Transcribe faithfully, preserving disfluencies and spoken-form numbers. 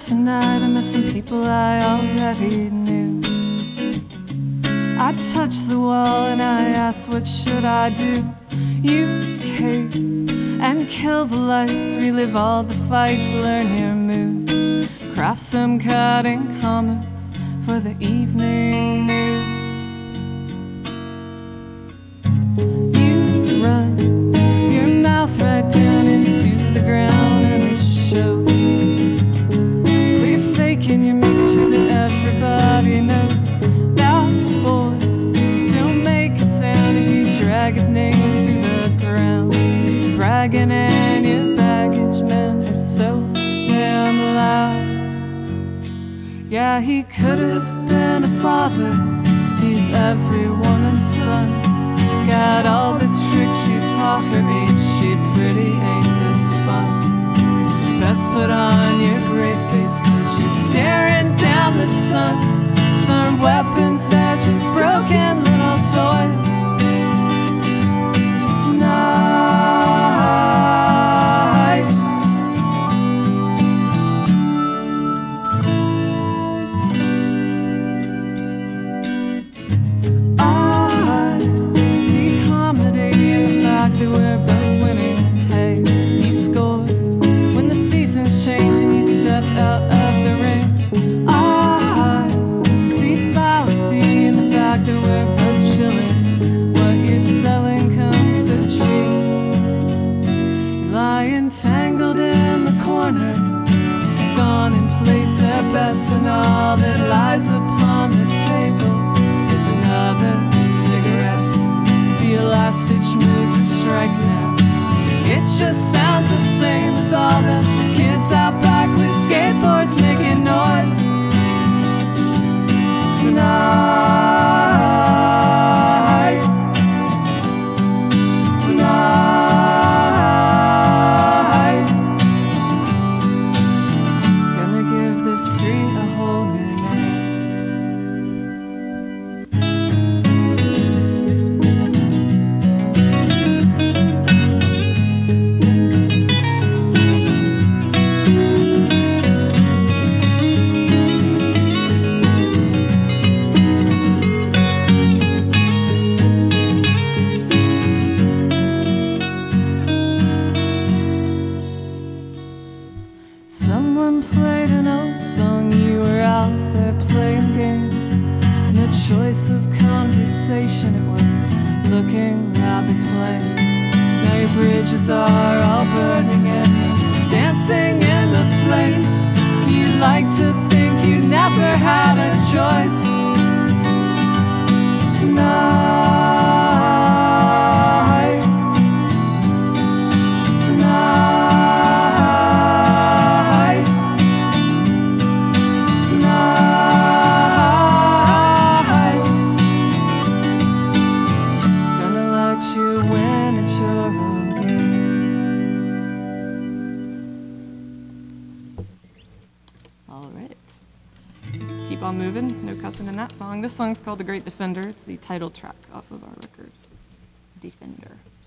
tonight I met some people I already knew. I touched the wall and I asked, what should I do? You came and kill the lights, relive all the fights, learn your moves, craft some cutting comments for the evening news. You've run your mouth right down into the ground and it shows. But you're faking, you're making sure that everybody knows that boy don't make a sound as you drag his name through the ground. Bragging in your baggage, man, it's so damn loud. Yeah, he could have been a father, he's every woman's son. Got all the tricks you taught her, ain't she pretty, ain't this fun? Best put on your brave face, cause you're staring down the sun. These aren't weapons, they're just broken little toys. Tonight I see comedy in the fact that we're both winning. Hey, you scored when the seasons change and you stepped out of the ring. I see fallacy in the fact that we're both chilling. What you're selling comes so cheap. You're lying tangled in the corner, gone in place at best, and all that lies upon the table is another cigarette. See a last ditch move to strike now. It just sounds the same as all the kids out back with skateboards making noise. Tonight, tonight, gonna give this street a whole new name. Someone played an old song, you were out there playing games. No choice of conversation it was, looking rather plain. Now your bridges are all burning and you're dancing in the flames. You like to think you never had a choice. Tonight, tonight, tonight, gonna let you win at your own game. All right. Keep on moving, no cussing in that song. This song's called The Great Defender. It's the title track off of our record, Defender.